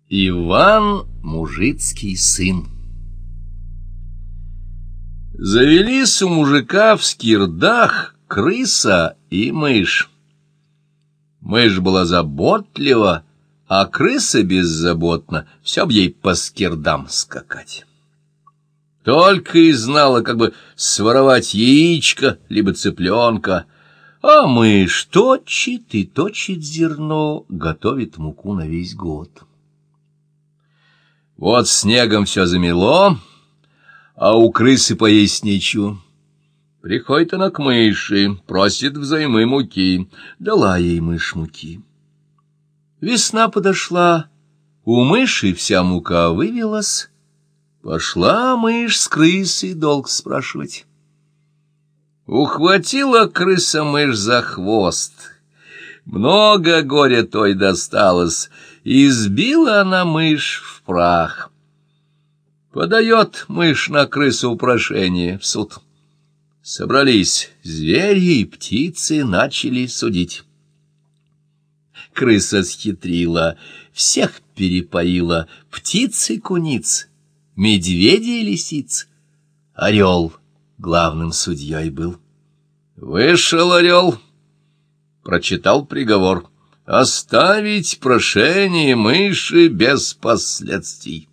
Иван Мужицкий сын. Завелись у мужика в скирдах крыса и мышь. Мышь была заботлива, а крыса беззаботна, все б ей по скирдам скакать. Только и знала, как бы своровать яичко, либо цыпленка, а мышь точит и точит зерно, готовит муку на весь год. Вот снегом все замело, а у крысы поесть нечего. Приходит она к мыши, просит взаймы муки, дала ей мышь муки. Весна подошла, у мыши вся мука вывелась, пошла мышь с крысой долг спрашивать. Ухватила крыса мышь за хвост, много горя той досталось, и сбила она мышь в прах. Подает мышь на крысу прошение в суд. Собрались звери и птицы, начали судить. Крыса схитрила, всех перепоила, птиц и куниц, медведей и лисиц. Орел главным судьей был. Вышел орел, прочитал приговор: оставить прошение мыши без последствий.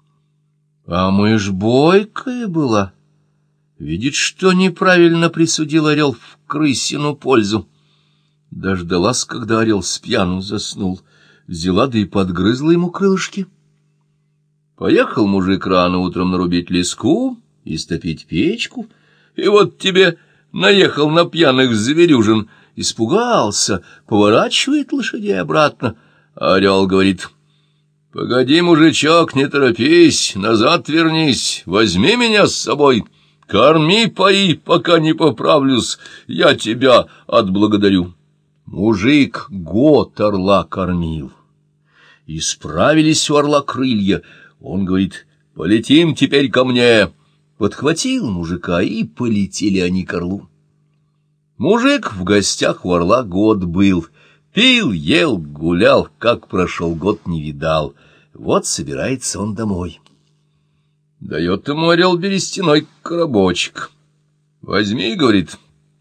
А мышь бойкая была, видит, что неправильно присудил орел в крысину пользу. Дождалась, когда орел спьяну заснул, взяла да и подгрызла ему крылышки. Поехал мужик рано утром нарубить леску, истопить печку, и вот тебе наехал на пьяных зверюжин, испугался, поворачивает лошадей обратно. Орел говорит: погоди, мужичок, не торопись, назад вернись, возьми меня с собой, корми, пои, пока не поправлюсь, я тебя отблагодарю. Мужик год орла кормил. Исправились у орла крылья. Он говорит: полетим теперь ко мне. Подхватил мужика, и полетели они к орлу. Мужик в гостях у орла год был. Пил, ел, гулял, как прошел год, не видал. Вот собирается он домой. Дает ему орел берестяной коробочек. Возьми, говорит,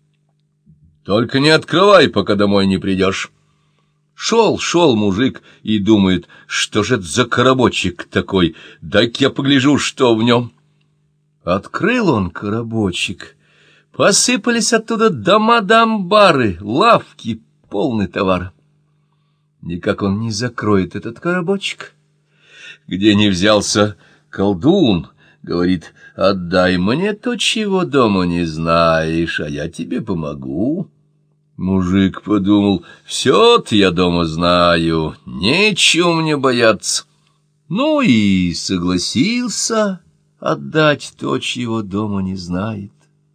только не открывай, пока домой не придешь. Шел мужик и думает: что же это за коробочек такой, дай-ка я погляжу, что в нем. Открыл он коробочек, посыпались оттуда дома да амбары, лавки, полный товар. Никак он не закроет этот коробочек. Где ни взялся колдун, говорит: отдай мне то, чего дома не знаешь, а я тебе помогу. Мужик подумал: все-то я дома знаю, нечего мне бояться. Ну и согласился отдать то, чего дома не знает.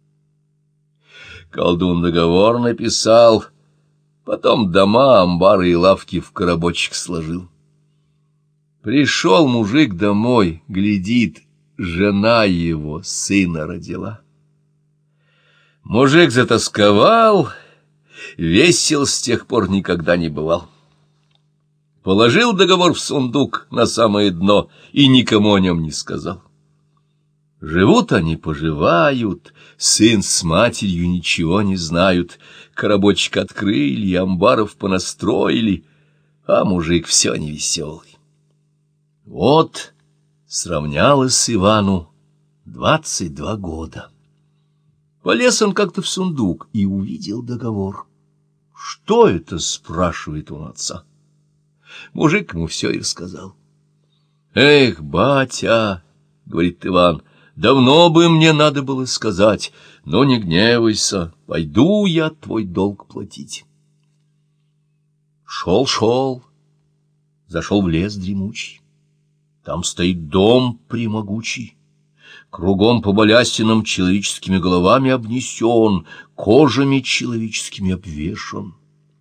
Колдун договор написал, потом дома, амбары и лавки в коробочек сложил. Пришел мужик домой, глядит, жена его сына родила. Мужик затосковал, весел с тех пор никогда не бывал. Положил договор в сундук на самое дно и никому о нем не сказал. Живут они, поживают, сын с матерью ничего не знают, коробочек открыли, амбаров понастроили, а мужик все невеселый. Вот сравнялось Ивану 22 года. Полез он как-то в сундук и увидел договор. «Что это?» — спрашивает он отца. Мужик ему все и рассказал. «Эх, батя!» — говорит Иван, — давно бы мне надо было сказать, но не гневайся, пойду я твой долг платить. Шел, зашел в лес дремучий. Там стоит дом премогучий, кругом по балястинам человеческими головами обнесен, кожами человеческими обвешан.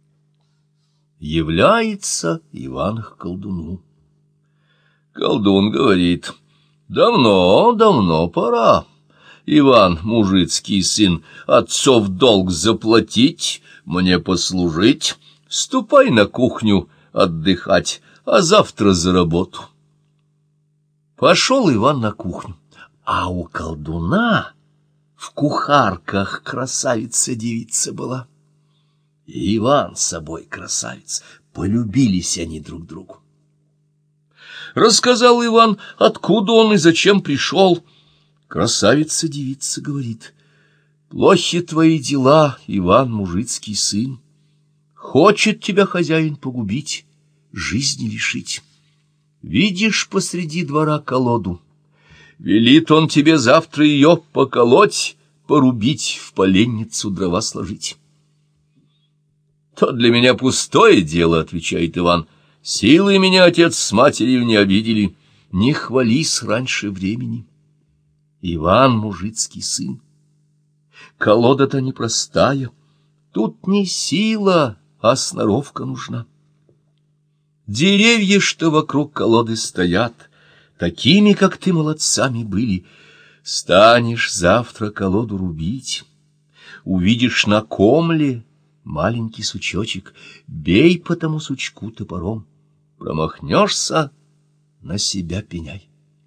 Является Иван к колдуну. Колдун говорит: давно пора, Иван, мужицкий сын, отцов долг заплатить, мне послужить, ступай на кухню отдыхать, а завтра за работу. Пошел Иван на кухню, а у колдуна в кухарках красавица-девица была. И Иван с собой красавец, полюбились они друг другу. Рассказал Иван, откуда он и зачем пришел. Красавица-девица говорит: плохи твои дела, Иван, мужицкий сын. Хочет тебя хозяин погубить, жизни лишить. Видишь посреди двора колоду? Велит он тебе завтра ее поколоть, порубить, в поленницу дрова сложить. То для меня пустое дело, отвечает Иван. Силы меня отец с матерью не обидели. Не хвались раньше времени. Иван, мужицкий сын, колода-то непростая. Тут не сила, а сноровка нужна. Деревья, что вокруг колоды стоят, такими, как ты, молодцами были. Станешь завтра колоду рубить, увидишь на комле маленький сучочек, бей по тому сучку топором. Промахнешься, на себя пеняй.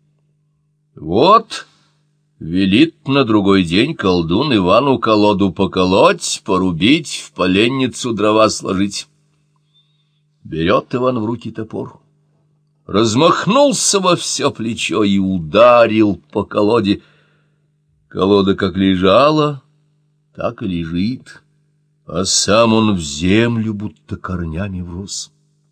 Вот велит на другой день колдун Ивану колоду поколоть, порубить, в поленницу дрова сложить. Берет Иван в руки топор, размахнулся во все плечо и ударил по колоде. Колода как лежала, так и лежит, а сам он в землю будто корнями врос.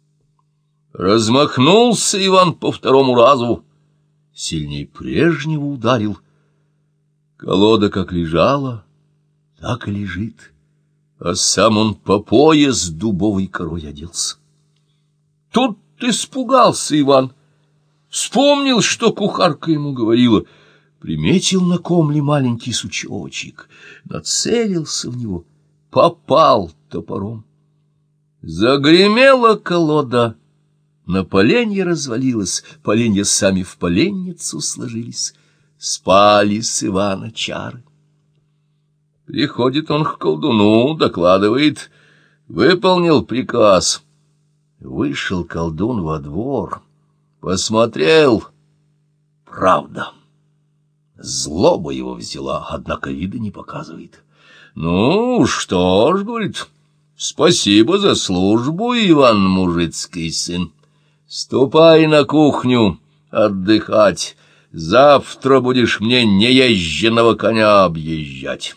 Размахнулся Иван по второму разу, сильней прежнего ударил. Колода как лежала, так и лежит, а сам он по пояс дубовой корой оделся. Тут испугался Иван, вспомнил, что кухарка ему говорила, приметил на комле маленький сучочек, нацелился в него, попал топором. Загремела колода, на поленье развалилась, поленья сами в поленницу сложились, спали с Ивана чары. Приходит он к колдуну, докладывает: выполнил приказ. Вышел колдун во двор, посмотрел, правда. Злоба его взяла, однако вида не показывает. Ну, что ж, говорит, спасибо за службу, Иван, мужицкий сын. Ступай на кухню отдыхать, завтра будешь мне неезженного коня объезжать.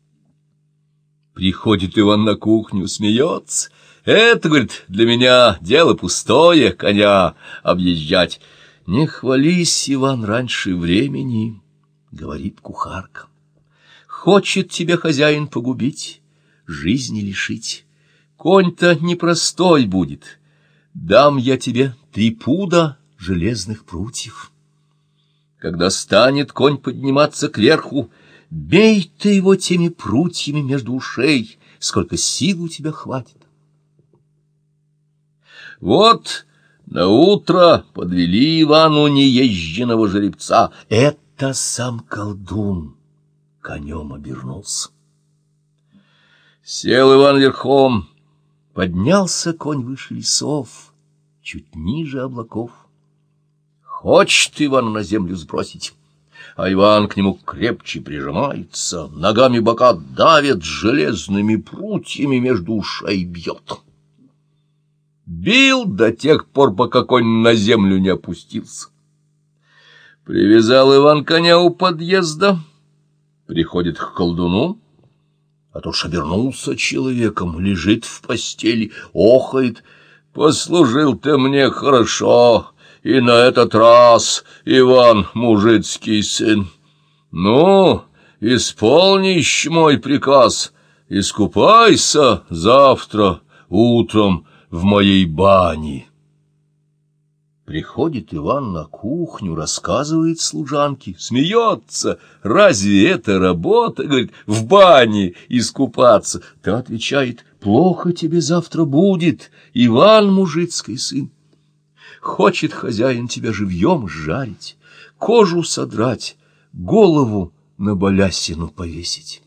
Приходит Иван на кухню, смеется. Это, говорит, для меня дело пустое, коня объезжать. Не хвались, Иван, раньше времени, говорит кухарка. Хочет тебя хозяин погубить, жизни лишить. Конь-то непростой будет. Дам я тебе 3 пуда железных прутьев. Когда станет конь подниматься кверху, бей ты его теми прутьями между ушей, сколько сил у тебя хватит. Вот наутро подвели Ивану неезженного жеребца. Это сам колдун конем обернулся. Сел Иван верхом, поднялся конь выше лесов, чуть ниже облаков. Хочет Иван на землю сбросить, а Иван к нему крепче прижимается, ногами бока давит, железными прутьями между ушей бьет. Бил до тех пор, пока конь на землю не опустился. Привязал Иван коня у подъезда, приходит к колдуну, а тот обернулся человеком, лежит в постели, охает. Послужил ты мне хорошо, и на этот раз, Иван, мужицкий сын. Ну, исполнишь мой приказ, искупайся завтра утром в моей бане. Приходит Иван на кухню, рассказывает служанке, смеется. Разве это работа, говорит, в бане искупаться? Та отвечает: плохо тебе завтра будет, Иван, мужицкий сын. Хочет хозяин тебя живьем жарить, кожу содрать, голову на балясину повесить.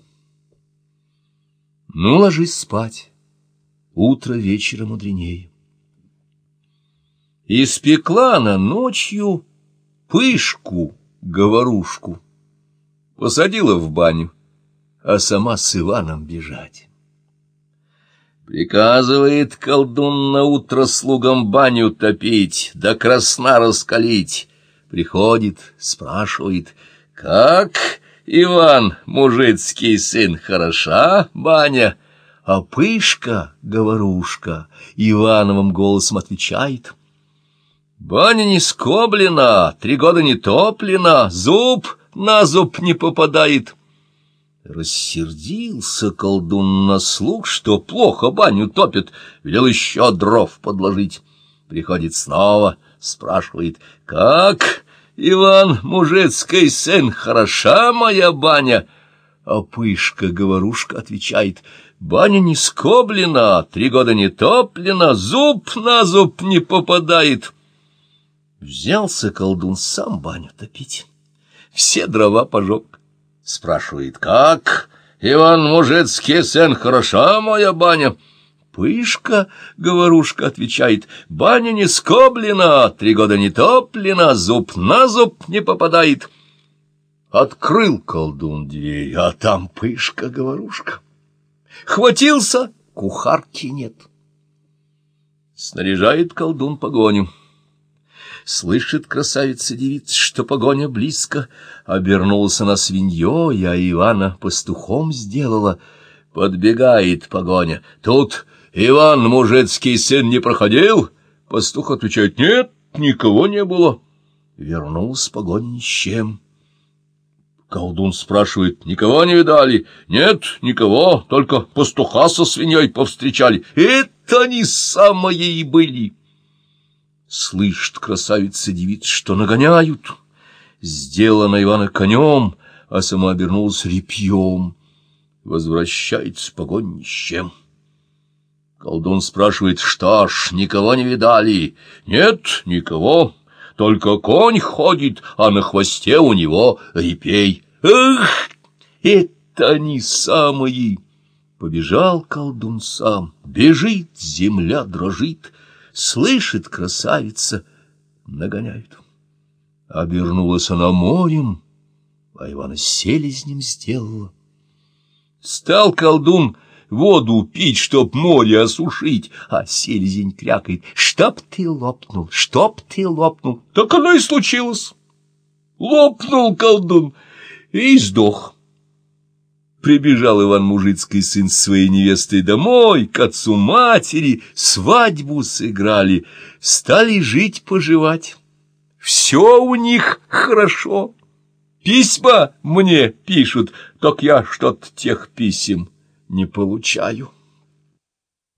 Ну, ложись спать, утро вечера мудренее. Испекла она ночью пышку-говорушку, посадила в баню, а сама с Иваном бежать. Приказывает колдун наутро слугам баню топить, да красна раскалить. Приходит, спрашивает: «Как, Иван, мужицкий сын, хороша баня?» А пышка-говорушка Ивановым голосом отвечает: «Баня не скоблена, 3 года не топлена, зуб на зуб не попадает». Рассердился колдун на слуг, что плохо баню топит, велел еще дров подложить. Приходит снова, спрашивает: «Как, Иван, мужицкий сын, хороша моя баня?» А пышка-говорушка отвечает: «Баня не скоблена, 3 года не топлена, зуб на зуб не попадает». Взялся колдун сам баню топить, все дрова пожег. Спрашивает: «Как, Иван, мужицкий сын, хороша моя баня?» Пышка-говорушка отвечает: «Баня не скоблена, 3 года не топлена, зуб на зуб не попадает». Открыл колдун дверь, а там пышка-говорушка. Хватился, кухарки нет. Снаряжает колдун погоню. Слышит красавица-девица, что погоня близко. Обернулась она свиньей, а Ивана пастухом сделала. Подбегает погоня. Тут Иван, мужицкий сын, не проходил? Пастух отвечает: «Нет, никого не было». Вернулась погоня ни с чем. Колдун спрашивает: «Никого не видали?» «Нет, никого, только пастуха со свиньей повстречали». Это они самые и были. Слышит красавица-девица, что нагоняют. Сделала на Ивана конем, а сама обернулась репьем. Возвращается погонь ни с чем. Колдун спрашивает: «Что ж, никого не видали?» «Нет, никого, только конь ходит, а на хвосте у него репей». «Эх, это они самые!» Побежал колдун сам, бежит, земля дрожит. Слышит красавица, нагоняют. Обернулась она морем, а Ивана селезнем сделала. Стал колдун воду пить, чтоб море осушить, а селезень крякает: «Чтоб ты лопнул, чтоб ты лопнул». Так оно и случилось. Лопнул колдун и сдох. Прибежал Иван, мужицкий сын, с своей невестой домой, к отцу матери, свадьбу сыграли, стали жить-поживать. Все у них хорошо. Письма мне пишут, так я что-то тех писем не получаю.